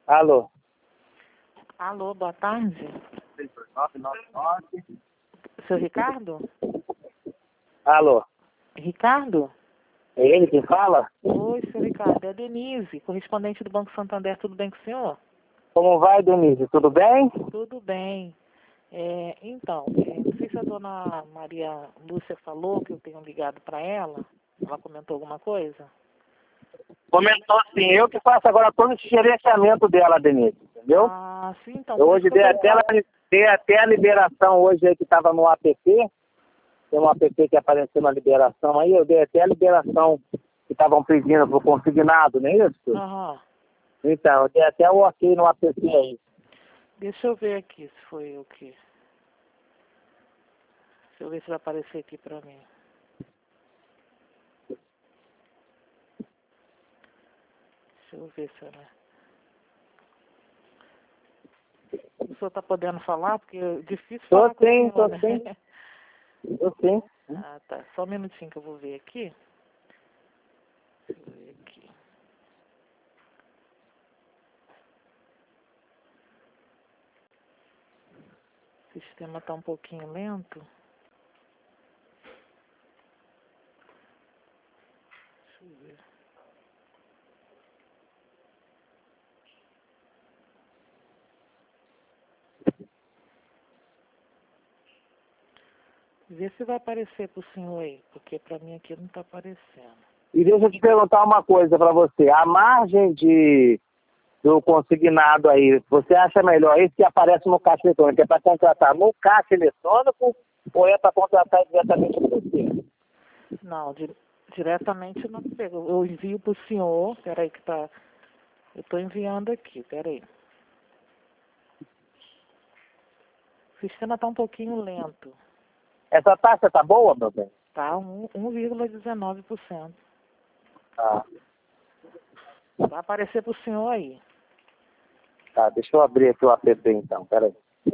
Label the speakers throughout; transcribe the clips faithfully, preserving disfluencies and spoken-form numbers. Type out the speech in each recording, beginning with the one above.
Speaker 1: Alô?
Speaker 2: Alô, boa tarde.
Speaker 1: seis dois nove nove nove.
Speaker 2: Seu Ricardo?
Speaker 1: Alô?
Speaker 2: Ricardo?
Speaker 1: É ele que fala?
Speaker 2: Oi, seu Ricardo. É a Denise, correspondente do Banco Santander. Tudo bem com o senhor?
Speaker 1: Como vai, Denise? Tudo bem?
Speaker 2: Tudo bem. É, então, é, não sei se a dona Maria Lúcia falou que eu tenho ligado para ela. Ela comentou alguma coisa?
Speaker 1: Comentou sim. Eu que faço agora todo esse gerenciamento dela, Denise. Entendeu?
Speaker 2: Ah, sim, então.
Speaker 1: Eu
Speaker 2: Por isso
Speaker 1: hoje
Speaker 2: que eu
Speaker 1: dei
Speaker 2: tô
Speaker 1: até,
Speaker 2: ligando.
Speaker 1: dei até a liberação hoje aí que estava no app. Tem um app que apareceu na liberação aí. Eu dei até a liberação que estavam pedindo para o consignado, não é isso?
Speaker 2: Aham.
Speaker 1: Então, eu dei até o ok no app aí.
Speaker 2: Deixa eu ver aqui se foi o quê. Deixa eu ver se vai aparecer aqui para mim. Deixa eu ver se ela... O senhor está podendo falar? Porque é difícil
Speaker 1: Tô
Speaker 2: falar com o
Speaker 1: sim,
Speaker 2: senhor,
Speaker 1: tô
Speaker 2: né?
Speaker 1: sim. Tô sim.
Speaker 2: Ah, tá. Só um minutinho que eu vou ver aqui. Deixa eu ver aqui. O sistema está um pouquinho lento. Deixa eu ver. Vê se vai aparecer para o senhor aí, porque para mim aqui não está aparecendo.
Speaker 1: E deixa eu te perguntar uma coisa para você. A margem de do consignado aí, você acha melhor esse que aparece no caixa eletrônico? É para contratar no caixa eletrônico ou é para contratar diretamente com você?
Speaker 2: Não, di diretamente não pego. Eu envio para o senhor. Peraí que tá. Eu estou enviando aqui, peraí. O sistema está um pouquinho lento.
Speaker 1: Essa taxa tá boa, meu bem?
Speaker 2: Tá? um vírgula dezenove por cento.
Speaker 1: Tá,
Speaker 2: Vai aparecer para o senhor aí.
Speaker 1: tá. Deixa eu abrir aqui o app então, peraí.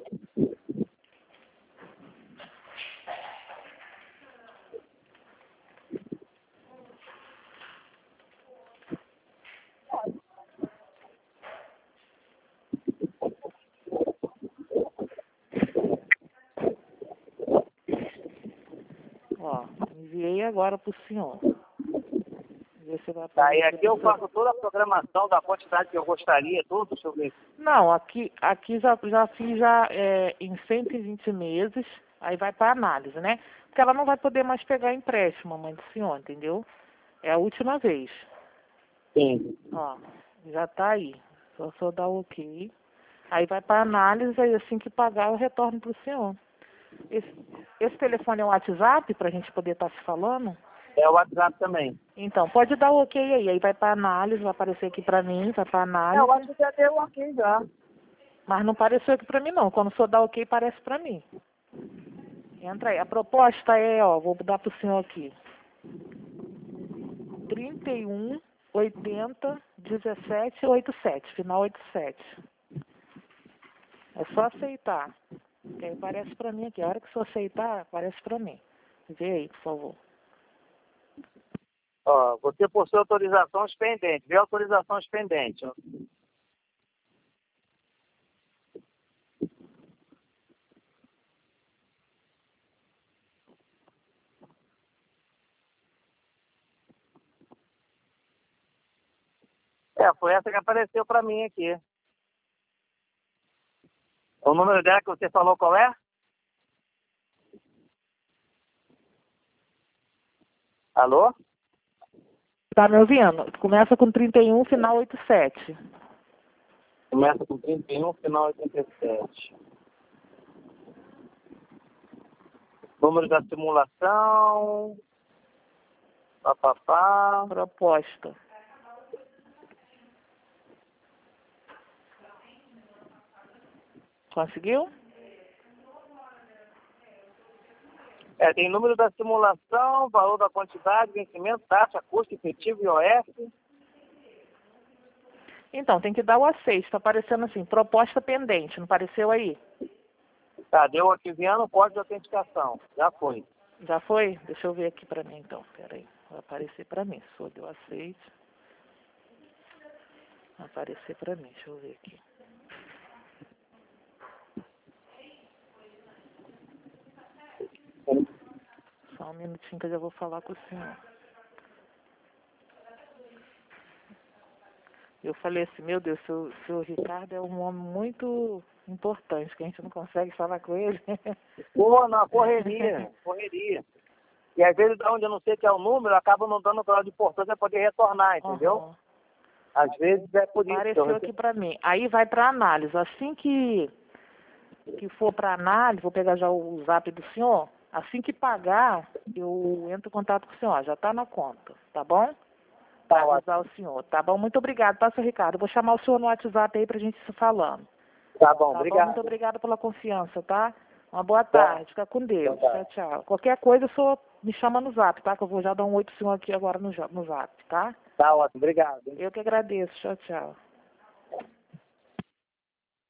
Speaker 2: Ó, enviei agora para o senhor. Vê se vai
Speaker 1: Tá, e
Speaker 2: aparecer
Speaker 1: aqui
Speaker 2: pro
Speaker 1: eu
Speaker 2: senhor.
Speaker 1: faço toda a programação da quantidade que eu gostaria, tudo, deixa eu ver.
Speaker 2: Não, aqui, aqui já, já fiz já, é, em cento e vinte meses, aí vai para análise, né? Porque ela não vai poder mais pegar empréstimo, mãe do senhor, entendeu? É a última vez.
Speaker 1: Sim.
Speaker 2: Ó, já tá aí. Só só dar o ok. Aí vai para análise, aí assim que pagar eu retorno pro senhor. Esse, esse telefone é um WhatsApp para a gente poder estar se falando?
Speaker 1: É o WhatsApp também.
Speaker 2: Então, pode dar o ok aí. Aí vai para análise, vai aparecer aqui para mim, vai para
Speaker 1: É, o
Speaker 2: análise.
Speaker 1: WhatsApp já deu ok já.
Speaker 2: Mas não apareceu aqui para mim não. Quando o senhor dá ok, aparece para mim. Entra aí. A proposta é, ó, vou dar para o senhor aqui. trinta e um, oitenta, dezessete, oitenta e sete. Final oitenta e sete. É só aceitar. Que aí aparece para mim aqui. A hora que o senhor aceitar, aparece para mim. Vê aí, por favor.
Speaker 1: Ó, você possui autorizações pendentes. Vê autorizações pendentes. Ó. É, foi essa que apareceu pra mim aqui. O número dela que você falou qual é? Alô?
Speaker 2: Tá me ouvindo? Começa com trinta e um, final oitenta e sete.
Speaker 1: Começa com trinta e um, final oitenta e sete. Número da simulação. Papapá.
Speaker 2: Proposta. Conseguiu?
Speaker 1: É, tem número da simulação, valor da quantidade, vencimento, taxa, custo efetivo e O F.
Speaker 2: Então, tem que dar o aceite. Está aparecendo assim, proposta pendente. Não apareceu aí?
Speaker 1: Tá, deu aqui enviando o código de autenticação. Já foi.
Speaker 2: Já foi? Deixa eu ver aqui para mim, então. Pera aí. Vai aparecer para mim. Se for deu aceite. aparecer para mim. Deixa eu ver aqui. Só um minutinho que eu já vou falar com o senhor. Eu falei assim, meu Deus, seu, seu Ricardo é um homem muito importante, que a gente não consegue falar com ele.
Speaker 1: Pô, na correria, correria. E às vezes, onde eu não sei que é o número, eu acabo não dando grau de importância para poder retornar, entendeu?
Speaker 2: Uhum.
Speaker 1: Às vezes é por isso.
Speaker 2: Apareceu
Speaker 1: que eu...
Speaker 2: aqui para mim. Aí vai para análise. Assim que, que for para análise, vou pegar já o zap do senhor. Assim que pagar, eu entro em contato com o senhor. Já está na conta, tá bom? Para avisar o senhor. Tá bom? Muito obrigado, tá, seu Ricardo? Eu vou chamar o senhor no WhatsApp aí para a gente se falando.
Speaker 1: Tá bom,
Speaker 2: Tá
Speaker 1: obrigado.
Speaker 2: bom? Muito obrigada pela confiança, tá? Uma boa tarde. Fica com Deus. Tchau, tchau. Qualquer coisa, o senhor me chama no zap, tá? Que eu vou já dar um oi pro senhor aqui agora no, no zap, tá?
Speaker 1: Tá ótimo, obrigado.
Speaker 2: Eu que agradeço. Tchau, tchau.